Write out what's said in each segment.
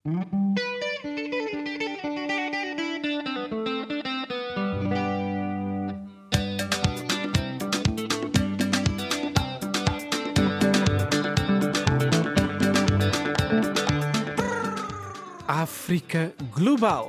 África Global.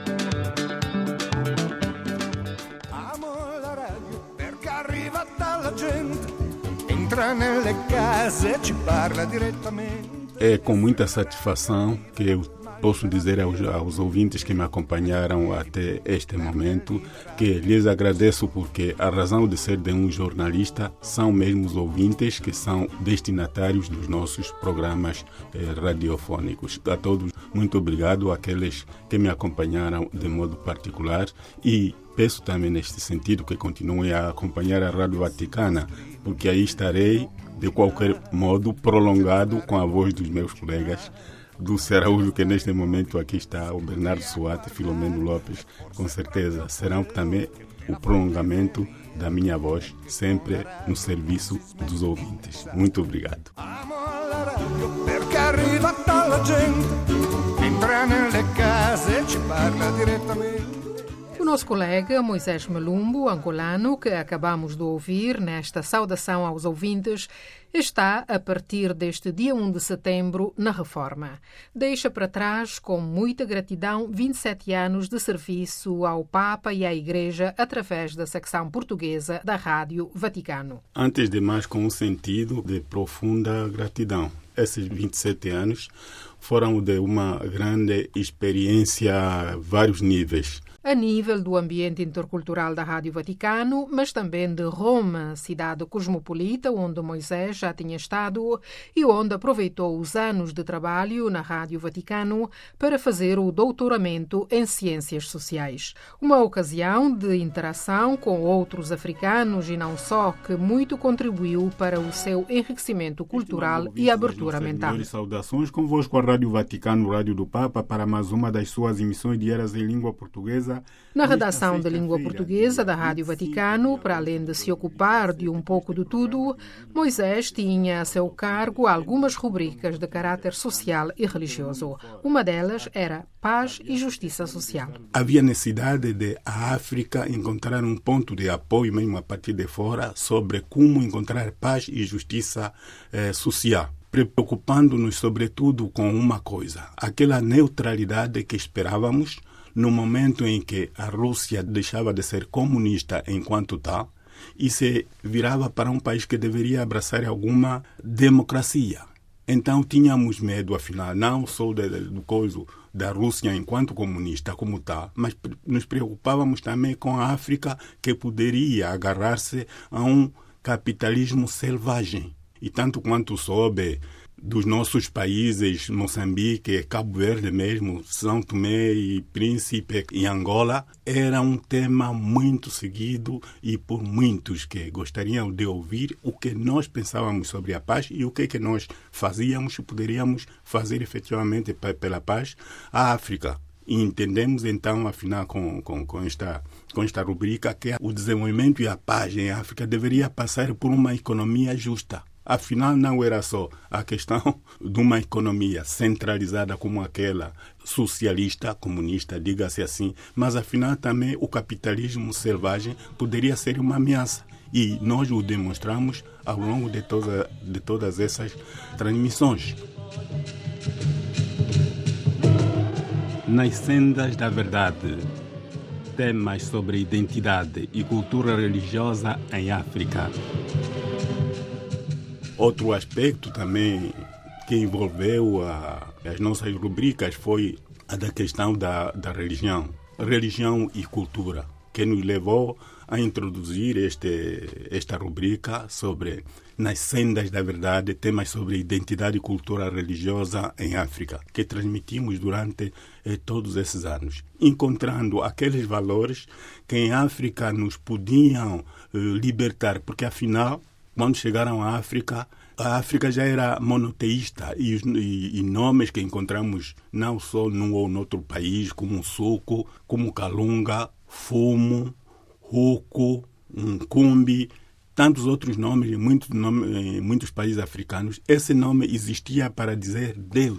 Amo la radio perché arriva dalla gente, entra nelle case e ci parla direttamente. É com muita satisfação que eu posso dizer aos ouvintes que me acompanharam até este momento que lhes agradeço, porque a razão de ser de um jornalista são mesmo os ouvintes que são destinatários dos nossos programas radiofônicos. A todos, muito obrigado àqueles que me acompanharam de modo particular e peço também neste sentido que continuem a acompanhar a Rádio Vaticana, porque aí estarei de qualquer modo prolongado com a voz dos meus colegas do Araújo, que neste momento aqui está, o Bernardo Suate, Filomeno Lopes, com certeza serão também o prolongamento da minha voz, sempre no serviço dos ouvintes. Muito obrigado. Amo la radio perché arriva dalla gente, entra nelle case e ci parla direttamente. O nosso colega Moisés Malumbo, angolano, que acabamos de ouvir nesta saudação aos ouvintes, está, a partir deste dia 1 de setembro, na Reforma. Deixa para trás, com muita gratidão, 27 anos de serviço ao Papa e à Igreja através da secção portuguesa da Rádio Vaticano. Antes de mais, com um sentido de profunda gratidão. Esses 27 anos foram de uma grande experiência a vários níveis. A nível do ambiente intercultural da Rádio Vaticano, mas também de Roma, cidade cosmopolita onde Moisés já tinha estado e onde aproveitou os anos de trabalho na Rádio Vaticano para fazer o doutoramento em Ciências Sociais. Uma ocasião de interação com outros africanos e não só, que muito contribuiu para o seu enriquecimento cultural e abertura mental. Saudações convosco a Rádio Vaticano, Rádio do Papa, para mais uma das suas emissões diárias em língua portuguesa. Na redação da língua portuguesa da Rádio Vaticano, para além de se ocupar de um pouco de tudo, Moisés tinha a seu cargo algumas rubricas de caráter social e religioso. Uma delas era Paz e Justiça Social. Havia necessidade de a África encontrar um ponto de apoio, mesmo a partir de fora, sobre como encontrar paz e justiça social, preocupando-nos sobretudo com uma coisa, aquela neutralidade que esperávamos no momento em que a Rússia deixava de ser comunista enquanto tal e se virava para um país que deveria abraçar alguma democracia. Então tínhamos medo, afinal, não só do coisa da Rússia enquanto comunista como tal, mas nos preocupávamos também com a África, que poderia agarrar-se a um capitalismo selvagem. E tanto quanto soube dos nossos países, Moçambique, Cabo Verde mesmo, São Tomé e Príncipe e Angola, era um tema muito seguido e por muitos que gostariam de ouvir o que nós pensávamos sobre a paz e o que nós fazíamos e poderíamos fazer efetivamente pela paz à África. E entendemos então, afinal, com esta rubrica, que o desenvolvimento e a paz em África deveria passar por uma economia justa. Afinal, não era só a questão de uma economia centralizada como aquela socialista, comunista, diga-se assim, mas afinal também o capitalismo selvagem poderia ser uma ameaça. E nós o demonstramos ao longo de todas essas transmissões. Nas sendas da verdade, temas sobre identidade e cultura religiosa em África. Outro aspecto também que envolveu as nossas rubricas foi a da questão da religião e cultura, que nos levou a introduzir esta rubrica sobre Nas Sendas da Verdade, temas sobre identidade e cultura religiosa em África, que transmitimos durante todos esses anos, encontrando aqueles valores que em África nos podiam libertar, porque afinal, quando chegaram à África, a África já era monoteísta e nomes que encontramos não só num ou noutro país, como Suco, como Kalunga, Fumo, Huku, Nkumbi, tantos outros nomes em muitos países africanos. Esse nome existia para dizer Deus.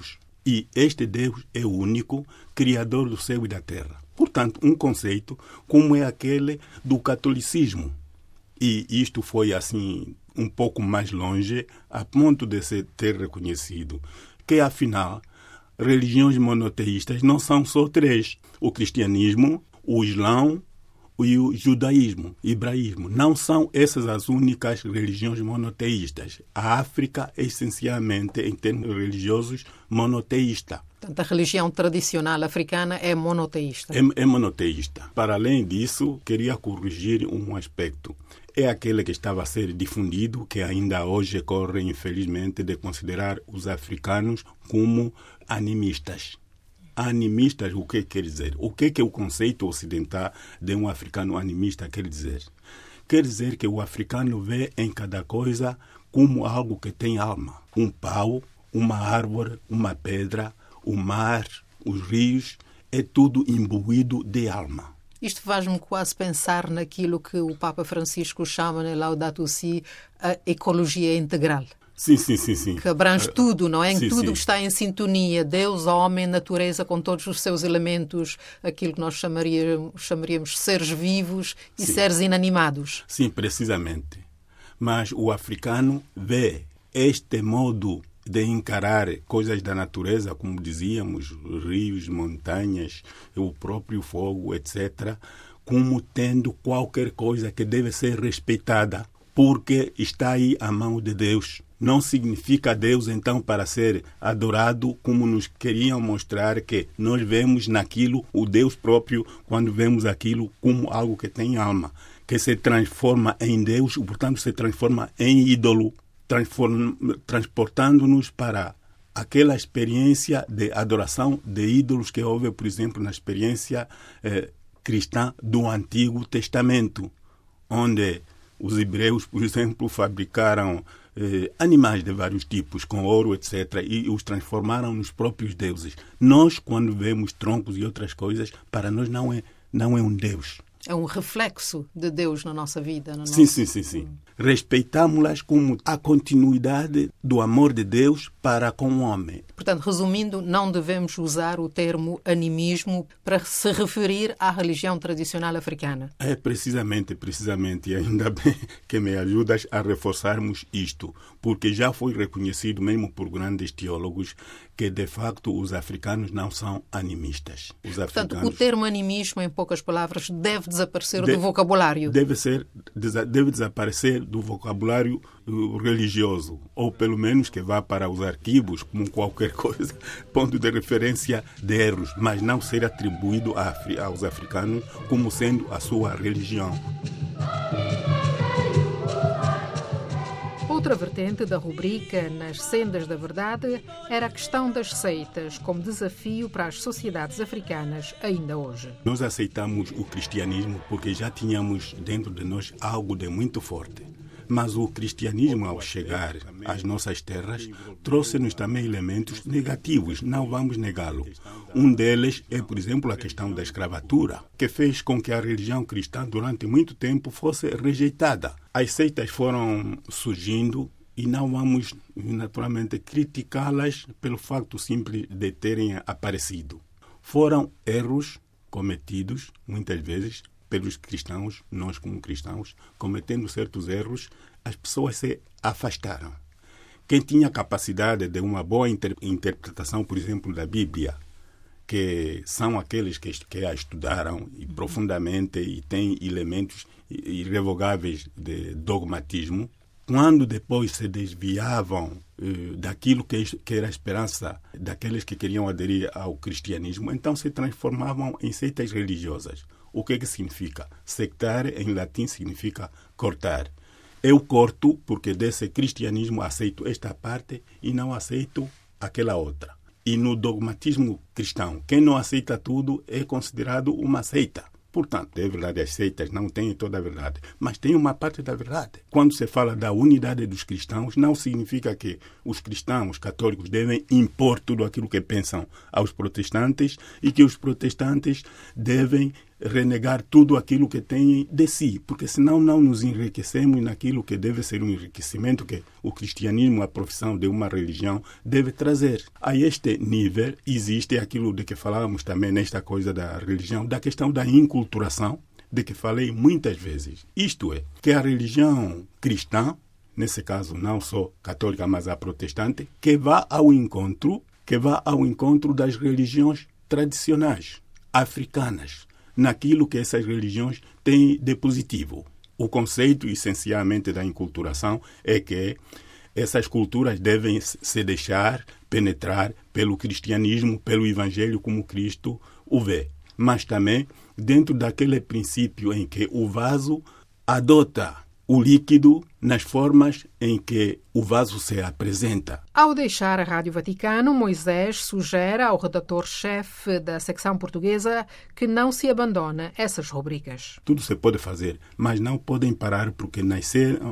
E este Deus é o único criador do céu e da terra. Portanto, um conceito como é aquele do catolicismo. E isto foi assim um pouco mais longe, a ponto de se ter reconhecido que, afinal, religiões monoteístas não são só três. O cristianismo, o islão e o judaísmo, hebraísmo. Não são essas as únicas religiões monoteístas. A África é essencialmente, em termos religiosos, monoteísta. Portanto, a religião tradicional africana é monoteísta. É monoteísta. Para além disso, queria corrigir um aspecto. É aquele que estava a ser difundido, que ainda hoje corre, infelizmente, de considerar os africanos como animistas. Animistas, o que quer dizer? O que o conceito ocidental de um africano animista quer dizer? Quer dizer que o africano vê em cada coisa como algo que tem alma. Um pau, uma árvore, uma pedra, o mar, os rios, é tudo imbuído de alma. Isto faz-me quase pensar naquilo que o Papa Francisco chama na Laudato Si a ecologia integral. Sim. Que abrange tudo, não é? Em Sim, tudo sim. que está em sintonia. Deus, homem, natureza, com todos os seus elementos, aquilo que nós chamaríamos seres vivos e Sim. seres inanimados. Sim, precisamente. Mas o africano vê este modo de encarar coisas da natureza, como dizíamos, rios, montanhas, o próprio fogo, etc., como tendo qualquer coisa que deve ser respeitada, porque está aí a mão de Deus. Não significa Deus, então, para ser adorado, como nos queriam mostrar que nós vemos naquilo o Deus próprio, quando vemos aquilo como algo que tem alma, que se transforma em Deus, e, portanto, se transforma em ídolo, transportando-nos para aquela experiência de adoração de ídolos que houve, por exemplo, na experiência cristã do Antigo Testamento, onde os hebreus, por exemplo, fabricaram animais de vários tipos, com ouro, etc., e os transformaram nos próprios deuses. Nós, quando vemos troncos e outras coisas, para nós não é um Deus. É um reflexo de Deus na nossa vida. Sim. Respeitamos-las como a continuidade do amor de Deus para com o homem. Portanto, resumindo, não devemos usar o termo animismo para se referir à religião tradicional africana. É precisamente, e ainda bem que me ajudas a reforçarmos isto, porque já foi reconhecido mesmo por grandes teólogos que, de facto, os africanos não são animistas. Portanto, o termo animismo, em poucas palavras, deve desaparecer do vocabulário. Deve desaparecer do vocabulário religioso, ou pelo menos que vá para os arquivos, como qualquer coisa, ponto de referência de erros, mas não ser atribuído aos africanos como sendo a sua religião. Outra vertente da rubrica Nas Sendas da Verdade era a questão das seitas como desafio para as sociedades africanas ainda hoje. Nós aceitamos o cristianismo porque já tínhamos dentro de nós algo de muito forte. Mas o cristianismo, ao chegar às nossas terras, trouxe-nos também elementos negativos, não vamos negá-lo. Um deles é, por exemplo, a questão da escravatura, que fez com que a religião cristã, durante muito tempo, fosse rejeitada. As seitas foram surgindo e não vamos, naturalmente, criticá-las pelo facto simples de terem aparecido. Foram erros cometidos, muitas vezes, pelos cristãos, nós como cristãos, cometendo certos erros, as pessoas se afastaram. Quem tinha capacidade de uma boa interpretação, por exemplo, da Bíblia, que são aqueles que a estudaram profundamente e têm elementos irrevogáveis de dogmatismo, quando depois se desviavam daquilo que era a esperança daqueles que queriam aderir ao cristianismo, então se transformavam em seitas religiosas. O que significa? Sectar, em latim, significa cortar. Eu corto porque desse cristianismo aceito esta parte e não aceito aquela outra. E no dogmatismo cristão, quem não aceita tudo é considerado uma seita. Portanto, é verdade, as seitas não têm toda a verdade, mas tem uma parte da verdade. Quando se fala da unidade dos cristãos, não significa que os cristãos católicos devem impor tudo aquilo que pensam aos protestantes e que os protestantes devem renegar tudo aquilo que tem de si, porque senão não nos enriquecemos naquilo que deve ser um enriquecimento que o cristianismo, a profissão de uma religião, deve trazer. A este nível existe aquilo de que falávamos também nesta coisa da religião, da questão da inculturação, de que falei muitas vezes. Isto é, que a religião cristã, nesse caso não só católica, mas a protestante, que vá ao encontro das religiões tradicionais africanas, naquilo que essas religiões têm de positivo. O conceito, essencialmente, da inculturação é que essas culturas devem se deixar penetrar pelo cristianismo, pelo evangelho, como Cristo o vê. Mas também dentro daquele princípio em que o vaso adota o líquido nas formas em que o vaso se apresenta. Ao deixar a Rádio Vaticano, Moisés sugere ao redator-chefe da secção portuguesa que não se abandone essas rubricas. Tudo se pode fazer, mas não podem parar porque nasceram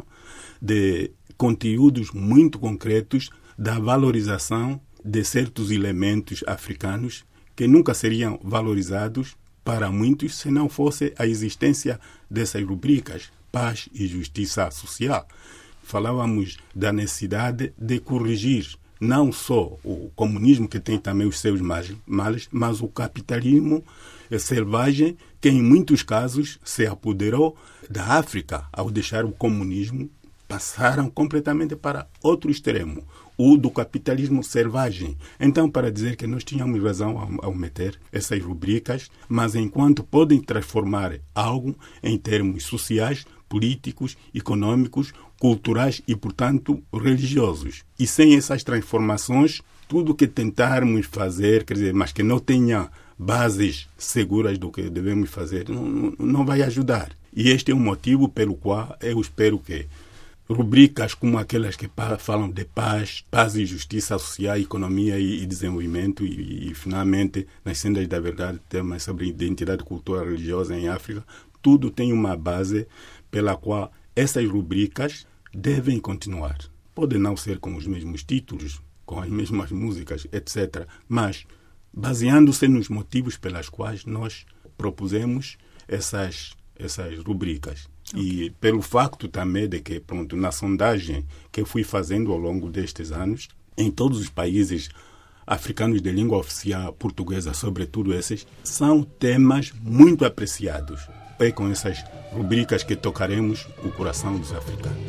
de conteúdos muito concretos da valorização de certos elementos africanos que nunca seriam valorizados para muitos se não fosse a existência dessas rubricas. Paz e justiça social. Falávamos da necessidade de corrigir não só o comunismo, que tem também os seus males, mas o capitalismo selvagem, que em muitos casos se apoderou da África. Ao deixar o comunismo, passaram completamente para outro extremo, o do capitalismo selvagem. Então, para dizer que nós tínhamos razão ao meter essas rubricas, mas enquanto podem transformar algo em termos sociais, políticos, econômicos, culturais e, portanto, religiosos. E sem essas transformações, tudo que tentarmos fazer, quer dizer, mas que não tenha bases seguras do que devemos fazer, não vai ajudar. E este é o motivo pelo qual eu espero que rubricas como aquelas que falam de paz e justiça social, economia e desenvolvimento e, finalmente, nas sendas da verdade, temas sobre identidade cultural religiosa em África, tudo tem uma base pela qual essas rubricas devem continuar. Pode não ser com os mesmos títulos, com as mesmas músicas, etc., mas baseando-se nos motivos pelas quais nós propusemos essas rubricas. Okay. E pelo facto também de que, na sondagem que eu fui fazendo ao longo destes anos, em todos os países africanos de língua oficial portuguesa, sobretudo esses, são temas muito apreciados. É com essas rubricas que tocaremos o coração dos africanos.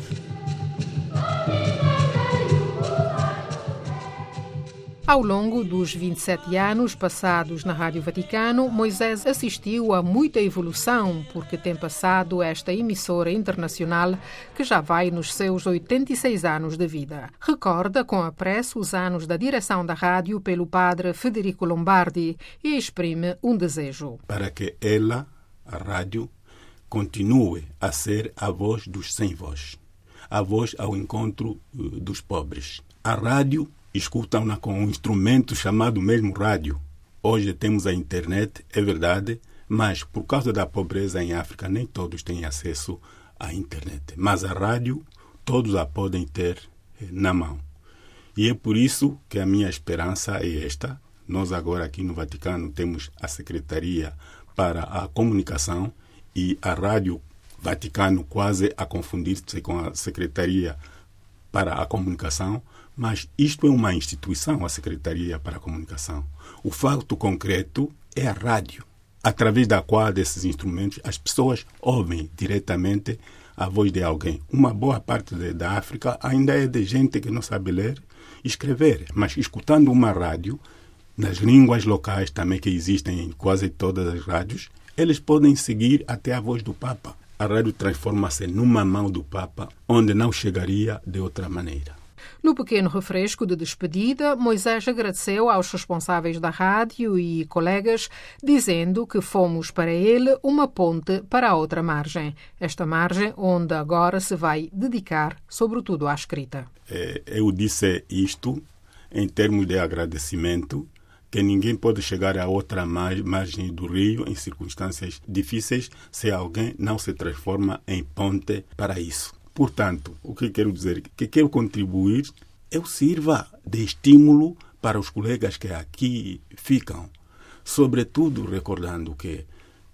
Ao longo dos 27 anos passados na Rádio Vaticano, Moisés assistiu a muita evolução, porque tem passado esta emissora internacional que já vai nos seus 86 anos de vida. Recorda com apreço os anos da direção da rádio pelo padre Federico Lombardi e exprime um desejo. Para que ela, a rádio, continue a ser a voz dos sem voz, a voz ao encontro dos pobres. A rádio escutam-na com um instrumento chamado mesmo rádio. Hoje temos a internet, é verdade, mas por causa da pobreza em África nem todos têm acesso à internet. Mas a rádio todos a podem ter na mão. E é por isso que a minha esperança é esta. Nós agora aqui no Vaticano temos a Secretaria para a Comunicação e a Rádio Vaticano quase a confundir-se com a Secretaria para a Comunicação, mas isto é uma instituição, a Secretaria para a Comunicação. O fato concreto é a rádio, através da qual desses instrumentos as pessoas ouvem diretamente a voz de alguém. Uma boa parte da África ainda é de gente que não sabe ler e escrever, mas escutando uma rádio, nas línguas locais também que existem em quase todas as rádios, eles podem seguir até a voz do Papa. A rádio transforma-se numa mão do Papa, onde não chegaria de outra maneira. No pequeno refresco de despedida, Moisés agradeceu aos responsáveis da rádio e colegas, dizendo que fomos para ele uma ponte para a outra margem. Esta margem onde agora se vai dedicar, sobretudo, à escrita. Eu disse isto em termos de agradecimento, que ninguém pode chegar a outra margem do rio em circunstâncias difíceis se alguém não se transforma em ponte para isso. Portanto, o que quero dizer? Que quero contribuir, eu sirva de estímulo para os colegas que aqui ficam. Sobretudo recordando que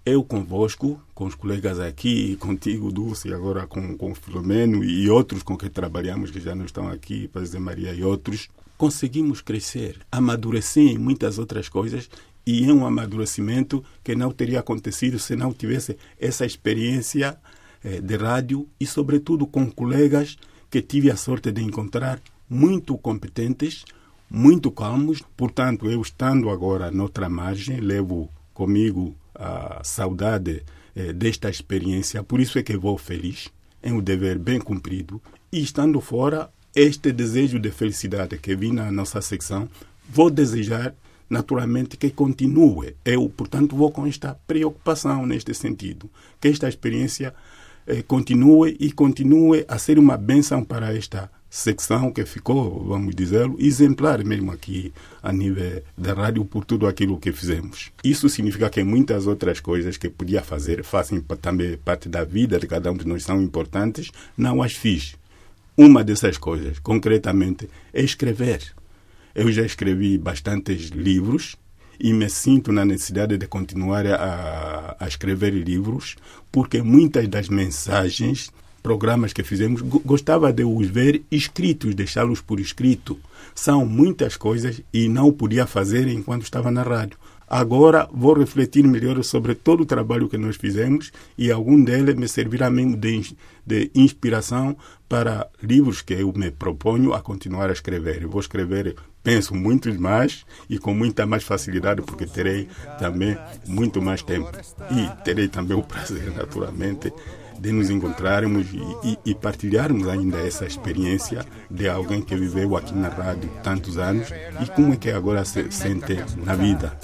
eu convosco, com os colegas aqui, contigo, Dulce, agora com o Filomeno e outros com que trabalhamos, que já não estão aqui, para dizer Maria e outros, conseguimos crescer, amadurecer em muitas outras coisas, e é um amadurecimento que não teria acontecido se não tivesse essa experiência de rádio e, sobretudo, com colegas que tive a sorte de encontrar muito competentes, muito calmos. Portanto, eu estando agora noutra margem, levo comigo a saudade desta experiência. Por isso é que vou feliz, é um dever bem cumprido. E estando fora, este desejo de felicidade que vi na nossa secção, vou desejar naturalmente que continue. Eu, portanto, vou com esta preocupação neste sentido, que esta experiência continue a ser uma bênção para esta secção que ficou, vamos dizer, exemplar mesmo aqui a nível da rádio por tudo aquilo que fizemos. Isso significa que muitas outras coisas que podia fazer, fazem também parte da vida de cada um de nós, são importantes, não as fiz. Uma dessas coisas, concretamente, é escrever. Eu já escrevi bastantes livros e me sinto na necessidade de continuar a escrever livros, porque muitas das mensagens, programas que fizemos, gostava de os ver escritos, deixá-los por escrito. São muitas coisas e não podia fazer enquanto estava na rádio. Agora vou refletir melhor sobre todo o trabalho que nós fizemos e algum deles me servirá mesmo de inspiração para livros que eu me proponho a continuar a escrever. Eu vou escrever, penso, muitos mais e com muita mais facilidade, porque terei também muito mais tempo. E terei também o prazer, naturalmente, de nos encontrarmos e partilharmos ainda essa experiência de alguém que viveu aqui na rádio tantos anos e como é que agora se sente na vida.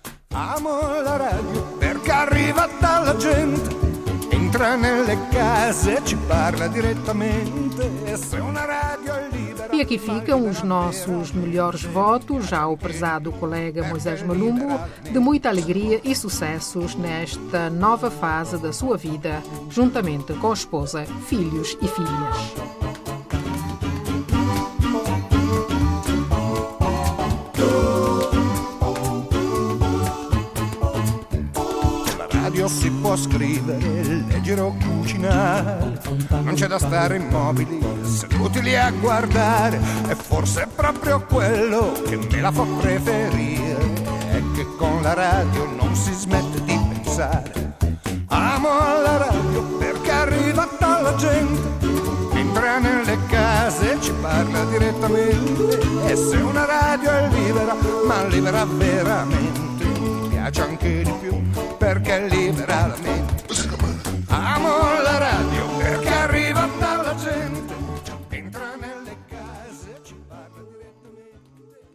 Amo la radio perché arriva dalla gente, entra nelle case e ci parla direttamente. Se una radio è libera. E aqui ficam os nossos melhores votos ao prezado colega Moisés Malumbo, de muita alegria e sucessos nesta nova fase da sua vida, juntamente com a esposa, filhos e filhas. Si può scrivere, leggere o cucinare, non c'è da stare immobili, seduti lì a guardare, e forse è proprio quello che me la fa preferire, è che con la radio non si smette di pensare. Amo la radio perché arriva dalla gente, entra nelle case e ci parla direttamente, e se una radio è libera, ma libera veramente, mi piace anche di più perché libera la mente. Amo